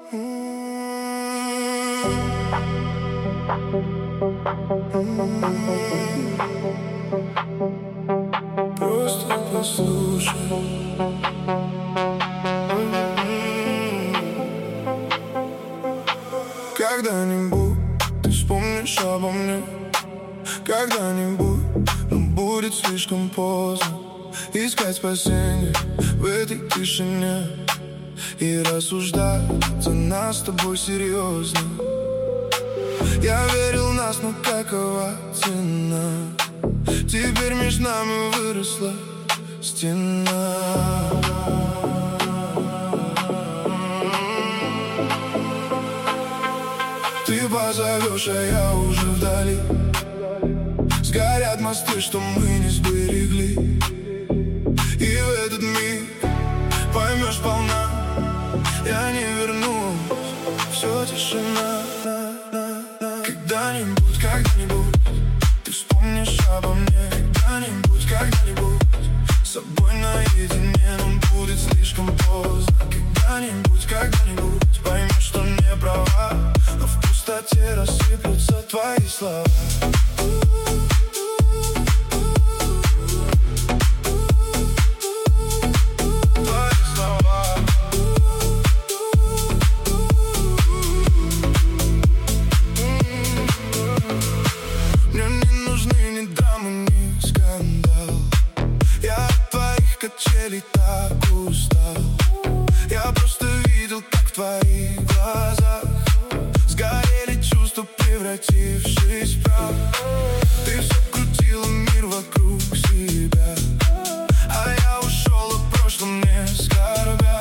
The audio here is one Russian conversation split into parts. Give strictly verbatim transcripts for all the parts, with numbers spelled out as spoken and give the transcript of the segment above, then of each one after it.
Просто послушай. Когда-нибудь ты вспомнишь обо мне, когда-нибудь, но будет слишком поздно искать спасение в этой тишине и рассуждать за нас с тобой серьезно. Я верил в нас, но какова цена? Теперь между нами выросла стена. Ты позовешь, а я уже вдали. Сгорят мосты, что мы не сберегли. И в этот миг поймешь сполна, я не вернусь, все тишина. Когда-нибудь, когда-нибудь ты вспомнишь обо мне. Когда-нибудь, когда-нибудь с собой наедине, но будет слишком поздно. Когда-нибудь, когда-нибудь поймешь, что не права, но в пустоте рассыплются твои слова. Так устал. Я просто видел, как в твоих глазах сгорели чувства, превратившись в прах. Ты все крутила мир вокруг себя, а я ушел о прошлом не скорбя.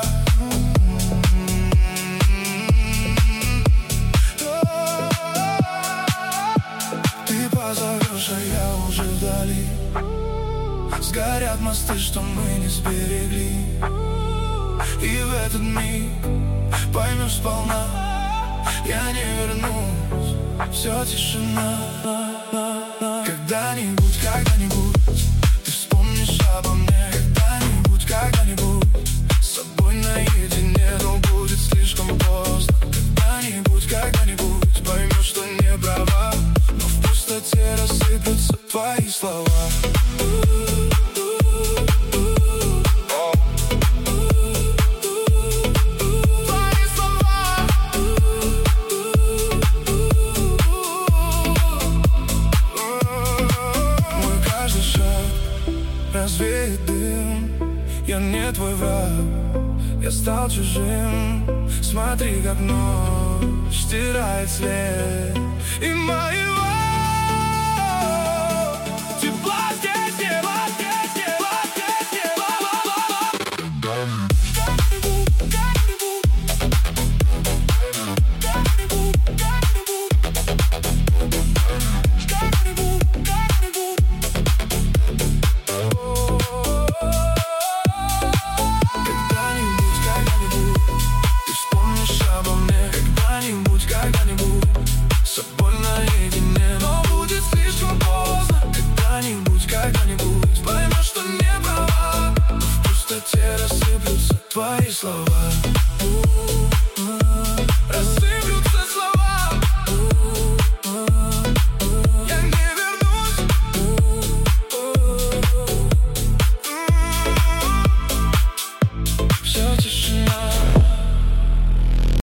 Ты позовешь, а я уже вдали. Сгорят мосты, что мы не сберегли. И в этот миг поймешь сполна, я не вернусь, все тишина. Когда-нибудь, когда-нибудь ты вспомнишь обо мне. Когда-нибудь, когда-нибудь с собой наедине, но будет слишком поздно. Когда-нибудь, когда-нибудь поймешь, что не права, но в пустоте рассыплются твои слова. Развеет дым, я не твой враг, я стал чужим. Смотри, как ночь стирает след и моего тепла здесь нет, здесь нет, здесь нет. Твои слова рассыпаются.